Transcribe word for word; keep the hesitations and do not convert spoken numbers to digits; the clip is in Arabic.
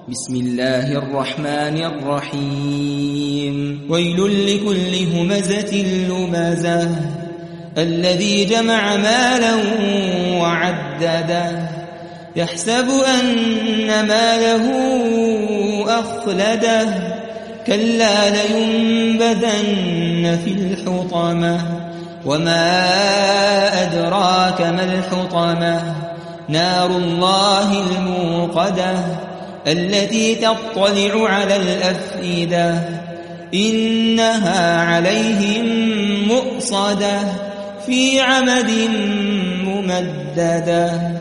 بسم الله الرحمن الرحيم ويل لكل همزة لمزة الذي جمع مالا وعدده يحسب أن ماله أخلده كلا لينبذن في الحطمة وما أدراك ما الحطمة نار الله الموقدة التي تطلع على الأفئدة إنها عليهم مؤصدة في عمد ممددة.